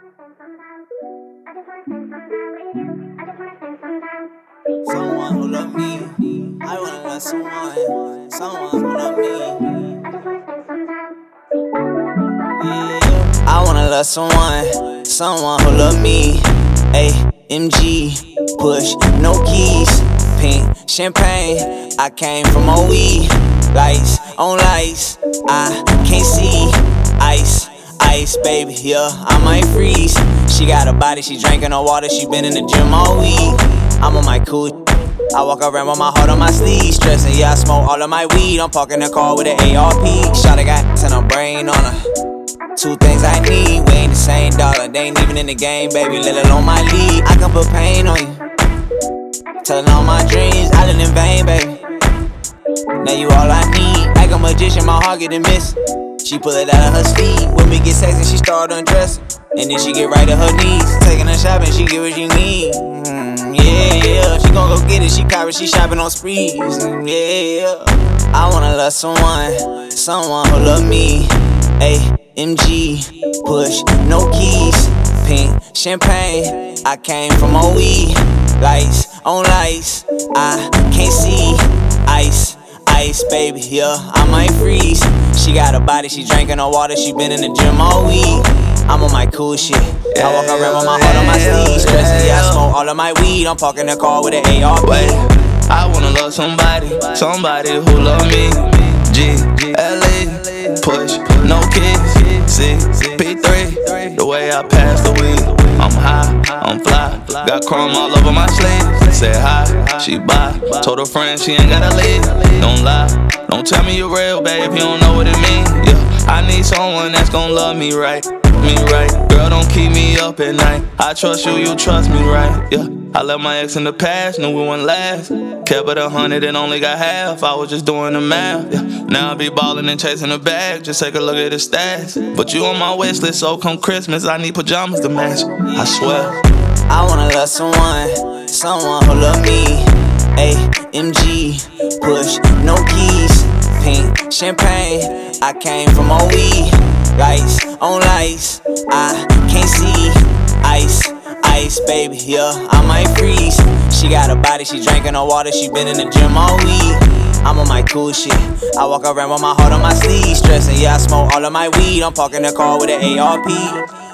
Someone who love me. I wanna love someone who love me. Yeah. I wanna love someone who love me. AMG, push, no keys, pink champagne. I came from OE, lights on lights. I can't see ice. Ice, baby, yeah, I might freeze. She got a body, she drinking no water, she been in the gym all week. I'm on my cool, I walk around with my heart on my sleeve. Stressing, yeah, I smoke all of my weed. I'm parking the car with an ARP. Shawty got and a brain on her. Two things I need, we ain't the same dollar. They ain't even in the game, baby, let alone my lead. I can put pain on you, telling all my dreams, I didn't in vain, baby. Now you all I need, like a magician, my heart getting missed. She pull it out of her sleeve. When we get sexy, she start undressing, and then she get right to her knees. Taking her shopping, she get what she need. Yeah, she gon' go get it. She copy, she shopping on sprees. Yeah, I wanna love someone who love me. AMG, push, no keys, pink champagne. I came from OE, lights on lights. I can't see ice. Ice, baby, yeah, I might freeze. She got a body, she drinking no water, she been in the gym all week. I'm on my cool shit, I walk around with my heart on my sleeve. Stressing, yeah, I smoke all of my weed. I'm parking the car with an ARP. Wait, I wanna love somebody who love me. G-L-E, push, no kids. C-P3, the way I pass the weed. I'm high, I'm fly, got chrome all over my sleeve. Said hi, she bye, told her friend she ain't gotta leave. Don't lie, don't tell me you're real, babe, you don't know what it means. Yeah, I need someone that's gon' love me right. Girl, don't keep me up at night. I trust you, you trust me right. Yeah, I left my ex in the past, knew we wouldn't last. Kept it 100 and only got half. I was just doing the math. Yeah, now I be ballin' and chasing the bag. Just take a look at the stats. But you on my wish list, so come Christmas, I need pajamas to match. I swear. I wanna love someone who love me. AMG, push, no keys, pink champagne. I came from OE, lights on lights. I can't see ice. Ice, baby, yeah, I might freeze. She got a body, she drinking no water, she been in the gym all week. I'm on my cool shit, I walk around with my heart on my sleeve. Stressing, yeah, I smoke all of my weed. I'm parking the car with an ARP.